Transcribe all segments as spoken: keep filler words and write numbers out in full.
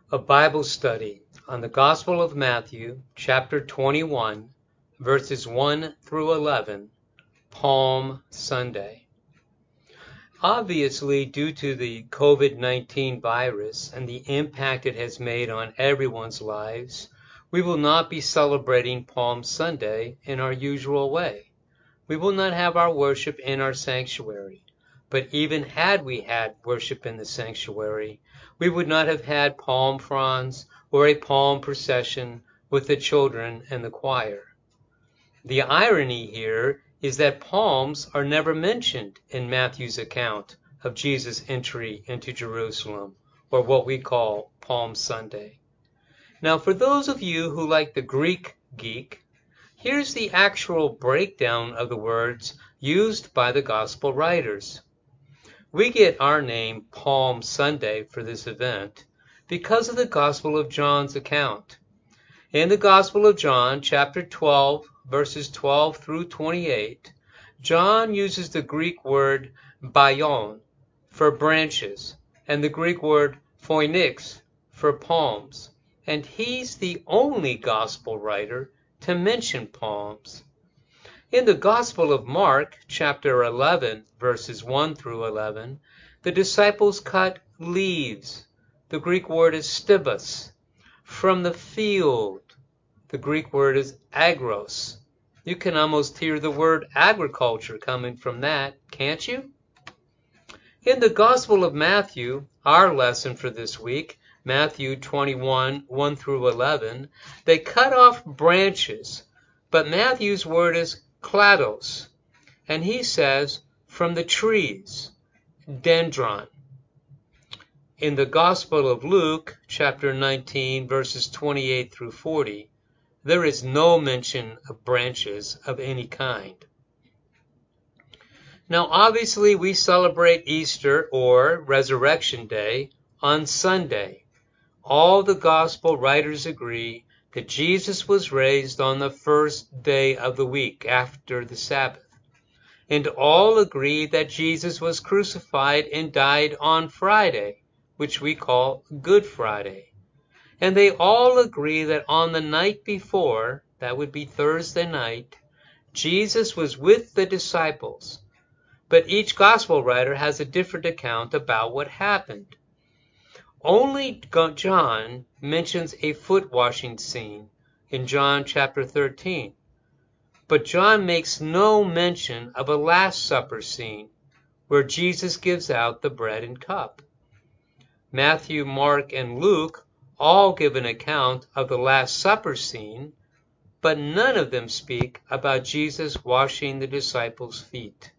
A Bible study on the Gospel of Matthew, chapter twenty-one, verses one through eleven, Palm Sunday. Obviously, due to the COVID nineteen virus and the impact it has made on everyone's lives, we will not be celebrating Palm Sunday in our usual way. We will not have our worship in our sanctuary. But even had we had worship in the sanctuary, we would not have had palm fronds or a palm procession with the children and the choir. The irony here is that palms are never mentioned in Matthew's account of Jesus' entry into Jerusalem, or what we call Palm Sunday. Now, for those of you who like the Greek geek, here's the actual breakdown of the words used by the Gospel writers. We get our name Palm Sunday for this event because of the Gospel of John's account. In the Gospel of John, chapter twelve, verses twelve through twenty-eight, John uses the Greek word baion for branches and the Greek word phoenix for palms, and he's the only Gospel writer to mention palms. In the Gospel of Mark, chapter eleven, verses one through eleven, the disciples cut leaves. The Greek word is stibus. From the field. The Greek word is agros. You can almost hear the word agriculture coming from that, can't you? In the Gospel of Matthew, our lesson for this week, Matthew twenty-one, one through eleven, they cut off branches, but Matthew's word is klados, and he says from the trees, dendron. In the Gospel of Luke, chapter nineteen, verses twenty-eight through forty, there is no mention of branches of any kind. Now, obviously, we celebrate Easter or Resurrection Day on Sunday. All the Gospel writers agree that Jesus was raised on the first day of the week after the Sabbath. And all agree that Jesus was crucified and died on Friday, which we call Good Friday. And they all agree that on the night before, that would be Thursday night, Jesus was with the disciples. But each Gospel writer has a different account about what happened. Only John mentions a foot washing scene in John chapter thirteen. But John makes no mention of a Last Supper scene where Jesus gives out the bread and cup. Matthew, Mark, and Luke all give an account of the Last Supper scene, but none of them speak about Jesus washing the disciples' feet.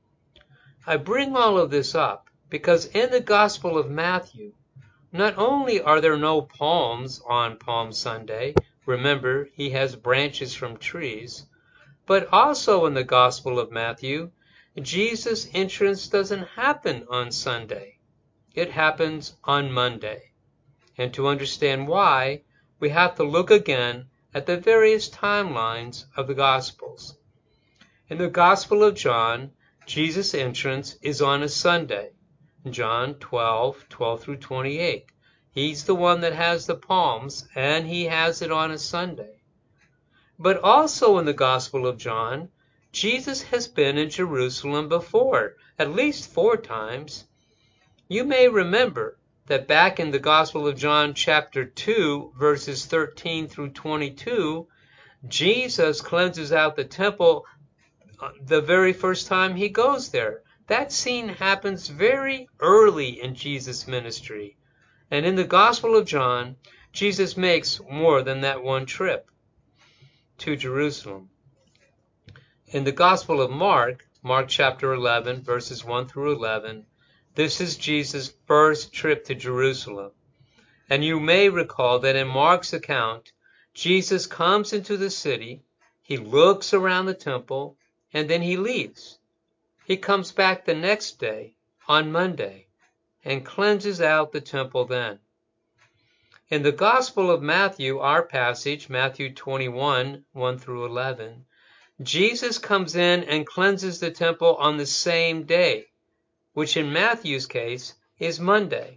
I bring all of this up because in the Gospel of Matthew, not only are there no palms on Palm Sunday, remember he has branches from trees, but also in the Gospel of Matthew, Jesus' entrance doesn't happen on Sunday. It happens on Monday. And to understand why, we have to look again at the various timelines of the Gospels. In the Gospel of John, Jesus' entrance is on a Sunday. John twelve, twelve through twenty-eight. He's the one that has the palms, and he has it on a Sunday. But also in the Gospel of John, Jesus has been in Jerusalem before, at least four times. You may remember that back in the Gospel of John chapter two, verses thirteen through twenty-two, Jesus cleanses out the temple the very first time he goes there. That scene happens very early in Jesus' ministry. And in the Gospel of John, Jesus makes more than that one trip to Jerusalem. In the Gospel of Mark, Mark chapter eleven, verses one through eleven, this is Jesus' first trip to Jerusalem. And you may recall that in Mark's account, Jesus comes into the city, he looks around the temple, and then he leaves. He comes back the next day, on Monday, and cleanses out the temple then. In the Gospel of Matthew, our passage, Matthew twenty-one, one through eleven, Jesus comes in and cleanses the temple on the same day, which in Matthew's case is Monday.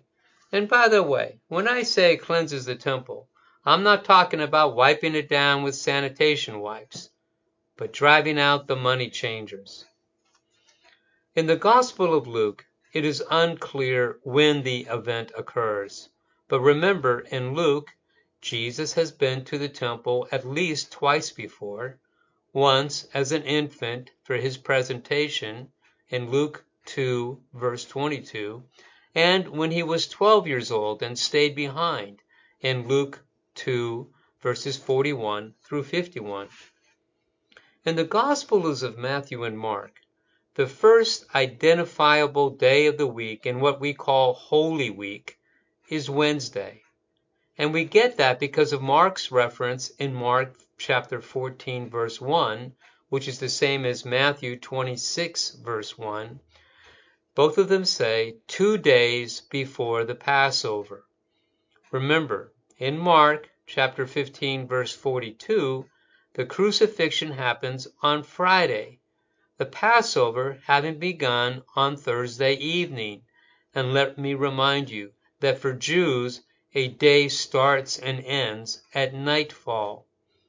And by the way, when I say cleanses the temple, I'm not talking about wiping it down with sanitation wipes, but driving out the money changers. In the Gospel of Luke, it is unclear when the event occurs. But remember, in Luke, Jesus has been to the temple at least twice before, once as an infant for his presentation in Luke two, verse twenty-two, and when he was twelve years old and stayed behind in Luke two, verses forty-one through fifty-one. In the Gospels of Matthew and Mark, the first identifiable day of the week in what we call Holy Week is Wednesday. And we get that because of Mark's reference in Mark chapter fourteen, verse one, which is the same as Matthew twenty-six, verse one. Both of them say two days before the Passover. Remember, in Mark chapter fifteen, verse forty-two, the crucifixion happens on Friday, the Passover having begun on Thursday evening. And let me remind you that for Jews, a day starts and ends at nightfall.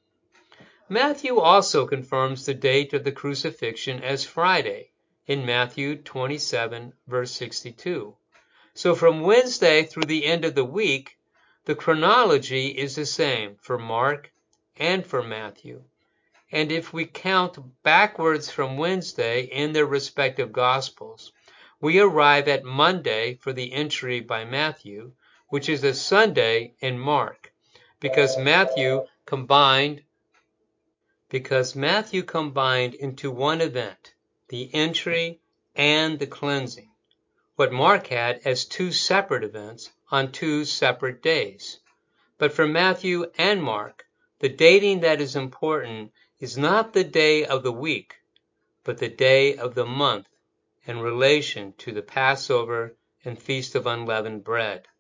Matthew also confirms the date of the crucifixion as Friday in Matthew twenty-seven, verse sixty-two. So from Wednesday through the end of the week, the chronology is the same for Mark and for Matthew. And if we count backwards from Wednesday in their respective Gospels, we arrive at Monday for the entry by Matthew, which is a Sunday in Mark, because Matthew combined because Matthew combined into one event, the entry and the cleansing, what Mark had as two separate events on two separate days. But for Matthew and Mark, the dating that is important is not the day of the week, but the day of the month in relation to the Passover and Feast of Unleavened Bread.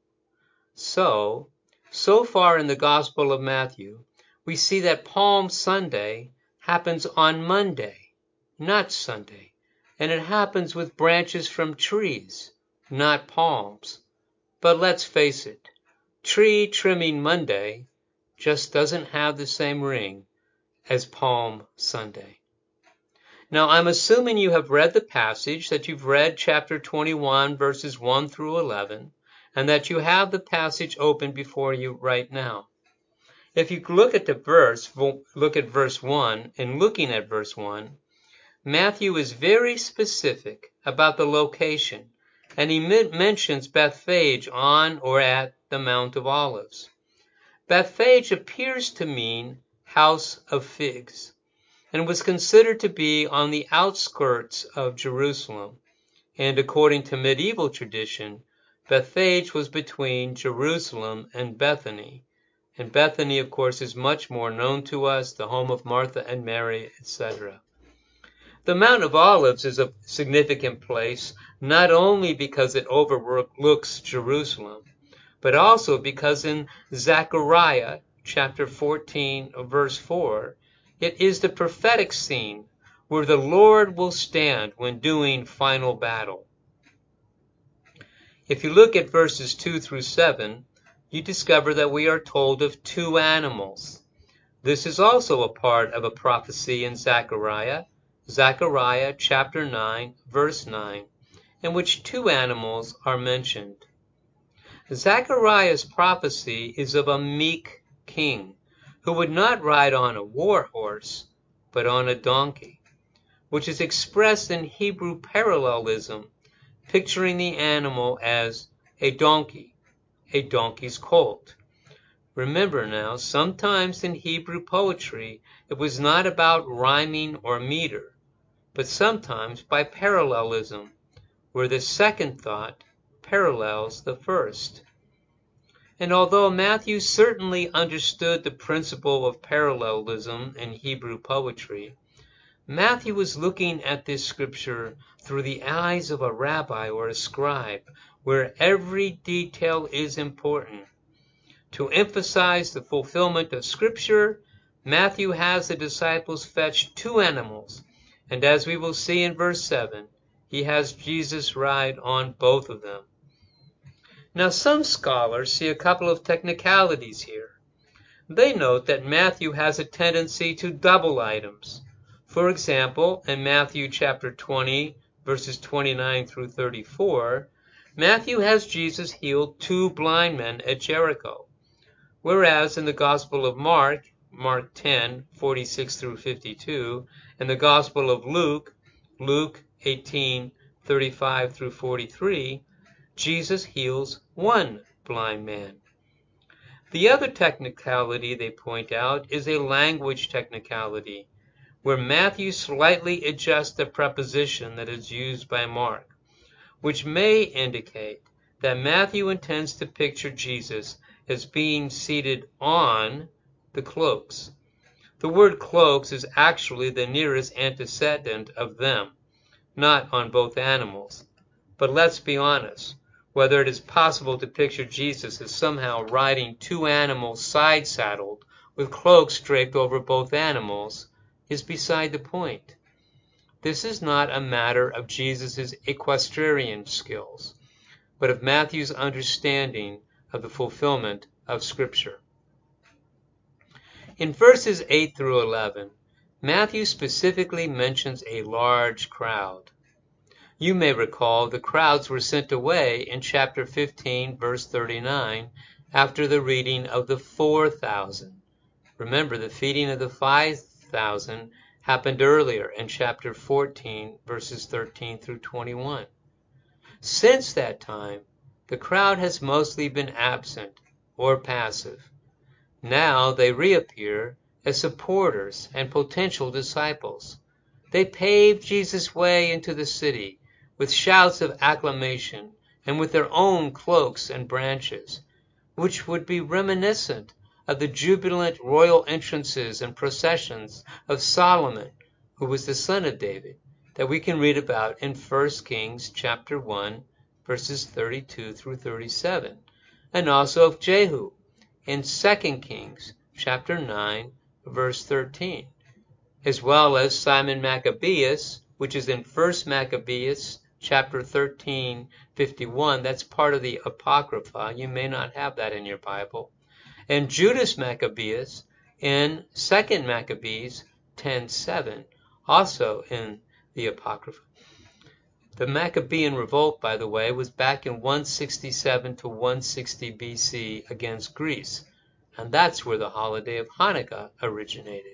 So, so far in the Gospel of Matthew, we see that Palm Sunday happens on Monday, not Sunday, and it happens with branches from trees, not palms. But let's face it, Tree Trimming Monday just doesn't have the same ring as Palm Sunday. Now, I'm assuming you have read the passage, that you've read chapter twenty-one, verses one through eleven, and that you have the passage open before you right now. If you look at the verse, look at verse one, and looking at verse one, Matthew is very specific about the location, and he mentions Bethphage on or at the Mount of Olives. Bethphage appears to mean house of figs, and was considered to be on the outskirts of Jerusalem. And according to medieval tradition, Bethphage was between Jerusalem and Bethany. And Bethany, of course, is much more known to us, the home of Martha and Mary, et cetera. The Mount of Olives is a significant place, not only because it overlooks Jerusalem, but also because in Zechariah chapter fourteen, verse four, it is the prophetic scene where the Lord will stand when doing final battle. If you look at verses two through seven, you discover that we are told of two animals. This is also a part of a prophecy in Zechariah, Zechariah chapter nine, verse nine, in which two animals are mentioned. Zechariah's prophecy is of a meek king who would not ride on a war horse, but on a donkey, which is expressed in Hebrew parallelism, picturing the animal as a donkey, a donkey's colt. Remember now, sometimes in Hebrew poetry, it was not about rhyming or meter, but sometimes by parallelism, where the second thought parallels the first. And although Matthew certainly understood the principle of parallelism in Hebrew poetry, Matthew was looking at this scripture through the eyes of a rabbi or a scribe, where every detail is important. To emphasize the fulfillment of scripture, Matthew has the disciples fetch two animals, and as we will see in verse seven, he has Jesus ride on both of them. Now, some scholars see a couple of technicalities here. They note that Matthew has a tendency to double items. For example, in Matthew chapter twenty, verses twenty-nine through thirty-four, Matthew has Jesus heal two blind men at Jericho, whereas in the Gospel of Mark, Mark ten, forty-six through fifty-two, and the Gospel of Luke, Luke eighteen, thirty-five through forty-three, Jesus heals one blind man. The other technicality they point out is a language technicality, where Matthew slightly adjusts the preposition that is used by Mark, which may indicate that Matthew intends to picture Jesus as being seated on the cloaks. The word cloaks is actually the nearest antecedent of them, not on both animals. But let's be honest, whether it is possible to picture Jesus as somehow riding two animals side-saddled with cloaks draped over both animals is beside the point. This is not a matter of Jesus' equestrian skills, but of Matthew's understanding of the fulfillment of Scripture. In verses eight through eleven, Matthew specifically mentions a large crowd. You may recall the crowds were sent away in chapter fifteen, verse thirty-nine, after the reading of the four thousand. Remember, the feeding of the five thousand happened earlier in chapter fourteen, verses thirteen through twenty-one. Since that time, the crowd has mostly been absent or passive. Now they reappear as supporters and potential disciples. They paved Jesus' way into the city with shouts of acclamation and with their own cloaks and branches, which would be reminiscent of the jubilant royal entrances and processions of Solomon, who was the son of David, that we can read about in First Kings chapter one, verses thirty-two through thirty-seven, and also of Jehu in Second Kings chapter nine, verse thirteen, as well as Simon Maccabeus, which is in First Maccabeus chapter thirteen, fifty-one. That's part of the Apocrypha. You may not have that in your Bible. And Judas Maccabeus in Second Maccabees ten, seven, also in the Apocrypha. The Maccabean revolt, by the way, was back in one sixty-seven to one sixty B C against Greece, and that's where the holiday of Hanukkah originated.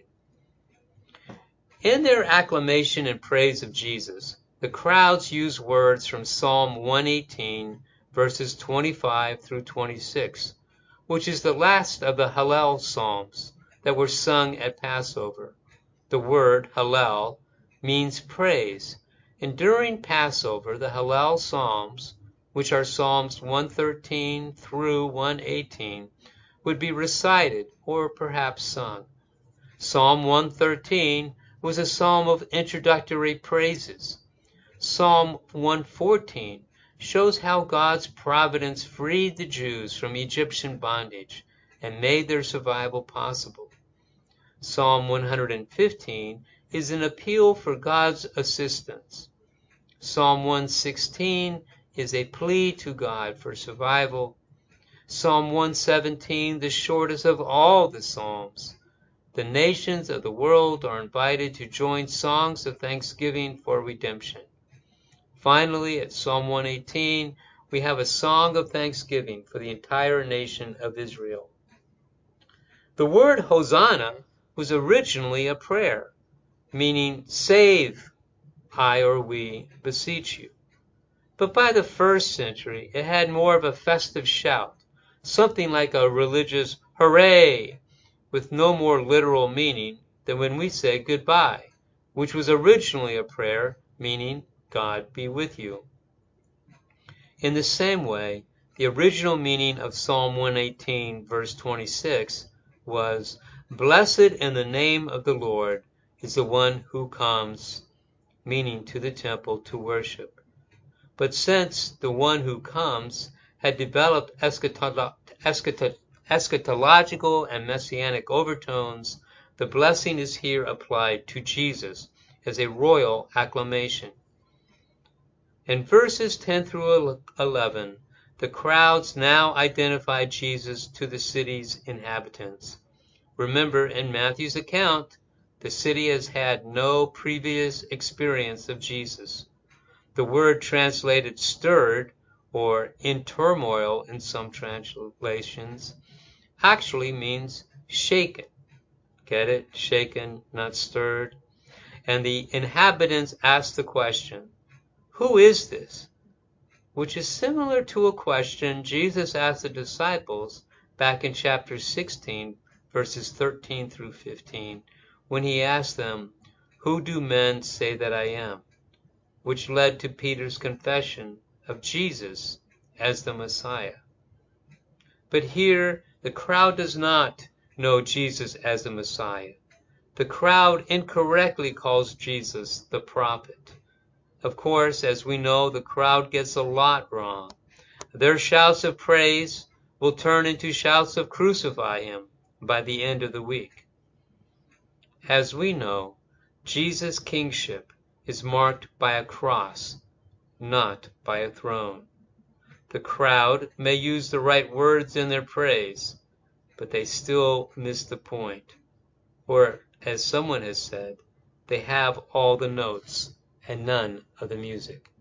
In their acclamation and praise of Jesus, the crowds use words from Psalm one eighteen, verses twenty-five through twenty-six, which is the last of the Hallel Psalms that were sung at Passover. The word Hallel means praise, and during Passover, the Hallel Psalms, which are Psalms one thirteen through one eighteen, would be recited or perhaps sung. Psalm one thirteen was a psalm of introductory praises. Psalm one fourteen shows how God's providence freed the Jews from Egyptian bondage and made their survival possible. Psalm one fifteen is an appeal for God's assistance. Psalm one sixteen is a plea to God for survival. Psalm one seventeen, the shortest of all the Psalms. The nations of the world are invited to join songs of thanksgiving for redemption. Finally, at Psalm one eighteen, we have a song of thanksgiving for the entire nation of Israel. The word Hosanna was originally a prayer, meaning save, I or we beseech you. But by the first century, it had more of a festive shout, something like a religious hooray, with no more literal meaning than when we say goodbye, which was originally a prayer meaning God be with you. In the same way, the original meaning of Psalm one eighteen, verse twenty-six, was, blessed in the name of the Lord is the one who comes, meaning to the temple to worship. But since the one who comes had developed eschatolo- eschato- eschatological and messianic overtones, the blessing is here applied to Jesus as a royal acclamation. In verses ten through eleven, The crowds now identified Jesus to the city's inhabitants. Remember, in Matthew's account, the city has had no previous experience of Jesus. The word translated stirred, or in turmoil in some translations, actually means shaken. Get it? Shaken, not stirred. And the inhabitants asked the question, "Who is this?" Which is similar to a question Jesus asked the disciples back in chapter sixteen, verses thirteen through fifteen, when he asked them, "Who do men say that I am?" which led to Peter's confession of Jesus as the Messiah. But here, the crowd does not know Jesus as the Messiah. The crowd incorrectly calls Jesus the prophet. Of course, as we know, the crowd gets a lot wrong. Their shouts of praise will turn into shouts of "crucify him" by the end of the week. As we know, Jesus' kingship is marked by a cross, not by a throne. The crowd may use the right words in their praise, but they still miss the point. Or, as someone has said, they have all the notes and none of the music.